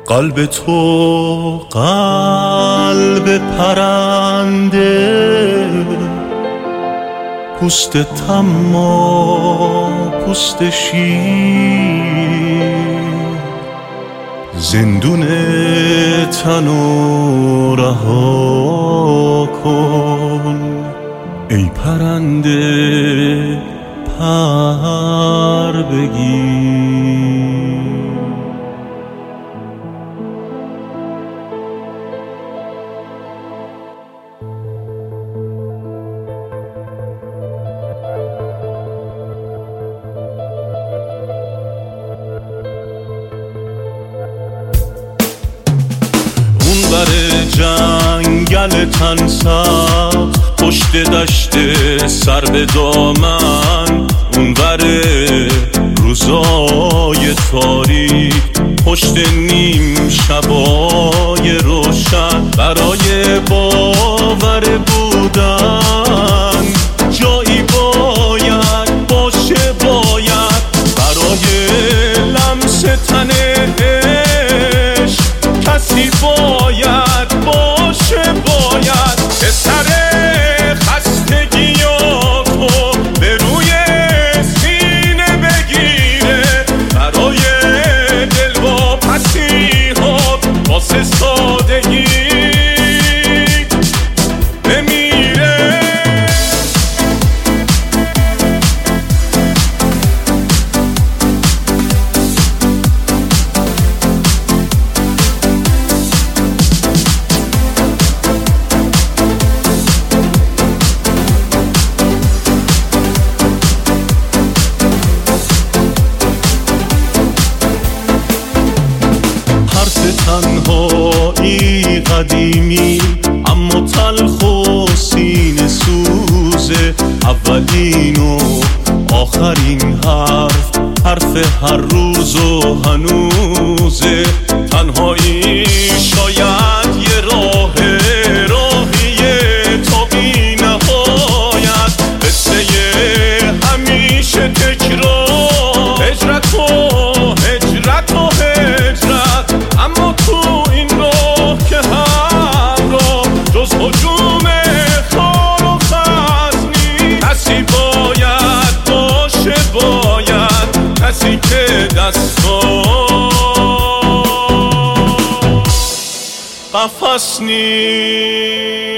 قلب تو قلب پرنده، پوست طماع پوست شیر، زندون تنو رها کن ای پرنده پر بگیر. بر جنگل تن سبز، پشت دشت سر به دامن، اون بر روزای تاریک، پشت نیم شبای روشن، برای باور بودن جایی باید باشه، باید برای لمس تن عشق کسی باید باشه، باید پسر خستگیاتو به روی سینه بگیره، برای دلواپسی‌هات واسه سادگی بمیره. تنهایی قدیمی اما تلخ و سینه سوزه، اولین و آخرین حرف هر روز و هنوزه. تنهایی شاید یه راهیه تا بی نهایت، قصه همیشه تکرار، هجرت و هجرت و هجرت، اما تو این راه که همراه جز هجوم خار و خزنی کسی باید باشه، باید کسی که دستان قفص نیست.